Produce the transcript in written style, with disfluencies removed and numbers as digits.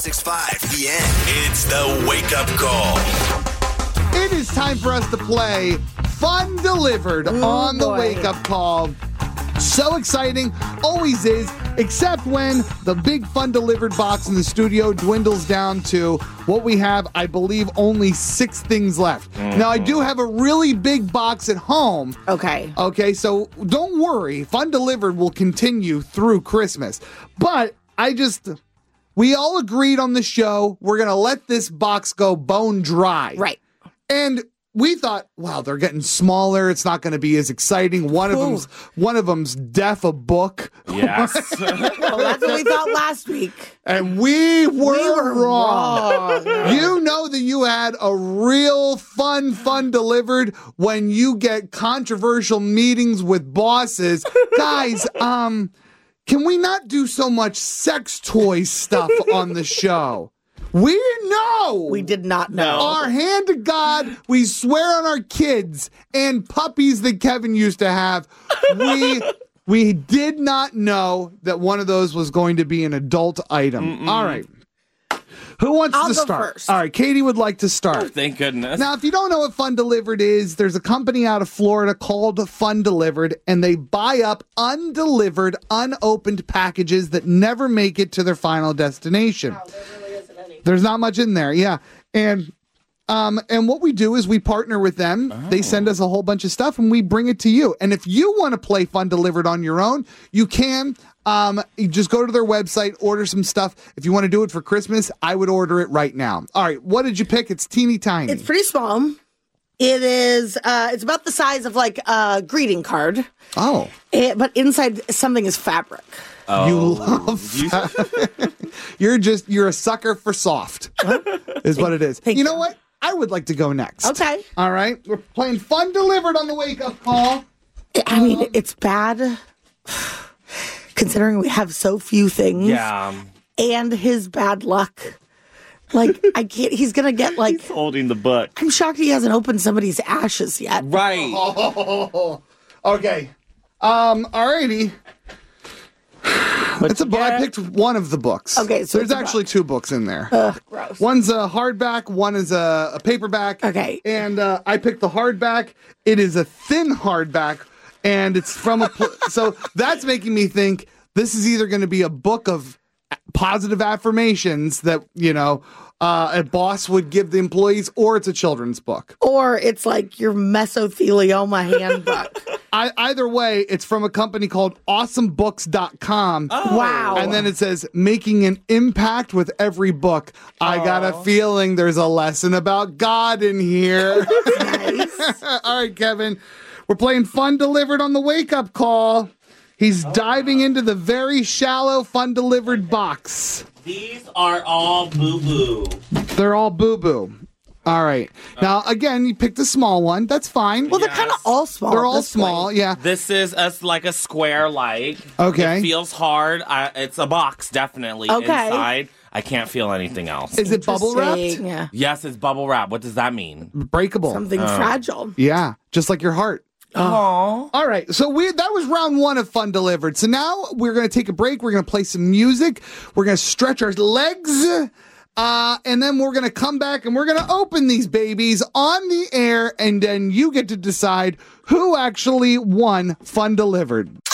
106.5 The End. It's the wake-up call. It is time for us to play Fun Delivered on the wake-up call. So exciting, always is, except when the big Fun Delivered box in the studio dwindles down to what we have, I believe, only 6 things left. Now, I do have a really big box at home. Okay, so don't worry. Fun Delivered will continue through Christmas. But we all agreed on the show, we're going to let this box go bone dry. Right. And we thought, wow, they're getting smaller. It's not going to be as exciting. One of them's deaf a book. Yes. Well, that's what we thought last week. And we were wrong. You know that you had a real fun delivered when you get controversial meetings with bosses. Guys, can we not do so much sex toy stuff on the show? We know. We did not know. Our hand to God, we swear on our kids and puppies that Kevin used to have. We did not know that one of those was going to be an adult item. All right. Who wants to start? First. All right, Katie would like to start. Thank goodness. Now, if you don't know what Fun Delivered is, there's a company out of Florida called Fun Delivered, and they buy up undelivered, unopened packages that never make it to their final destination. Wow, there really isn't any. There's not much in there, yeah. And what we do is we partner with them. They send us a whole bunch of stuff, and we bring it to you. And if you want to play Fun Delivered on your own, you can. You just go to their website, order some stuff. If you want to do it for Christmas, I would order it right now. All right, what did you pick? It's teeny tiny. It's pretty small. It is. It's about the size of like a greeting card. Oh. But inside something is fabric. You love fabric. You're a sucker for soft, is what it is. You know what? I would like to go next. Okay. All right. We're playing Fun Delivered on the wake-up call. I mean, it's bad considering we have so few things. Yeah. And his bad luck. Like, I can't, he's going to get like. He's holding the book. I'm shocked he hasn't opened somebody's ashes yet. Right. Oh, okay. Alrighty. I picked one of the books. Okay, so there's actually 2 books in there. Gross. One's a hardback, one is a paperback. Okay. And I picked the hardback. It is a thin hardback, and it's from so that's making me think this is either going to be a book of positive affirmations that, a boss would give the employees, or it's a children's book. Or it's like your mesothelioma handbook. Either way, it's from a company called awesomebooks.com. Oh. Wow. And then it says, making an impact with every book. I got a feeling there's a lesson about God in here. Nice. All right, Kevin. We're playing Fun Delivered on the wake-up call. He's diving into the very shallow Fun Delivered box. These are all boo-boo. They're all boo-boo. All right. Now, again, you picked a small one. That's fine. Well, they're kind of all small. They're all small, yeah. This is like a square like. Okay. It feels hard. It's a box, definitely. Okay. Inside, I can't feel anything else. Is it bubble wrapped? Yeah. Yes, it's bubble wrap. What does that mean? Breakable. Something fragile. Yeah, just like your heart. Oh. All right, so that was round 1 of Fun Delivered. So now we're going to take a break. We're going to play some music. We're going to stretch our legs. And then we're going to come back and we're going to open these babies on the air. And then you get to decide who actually won Fun Delivered.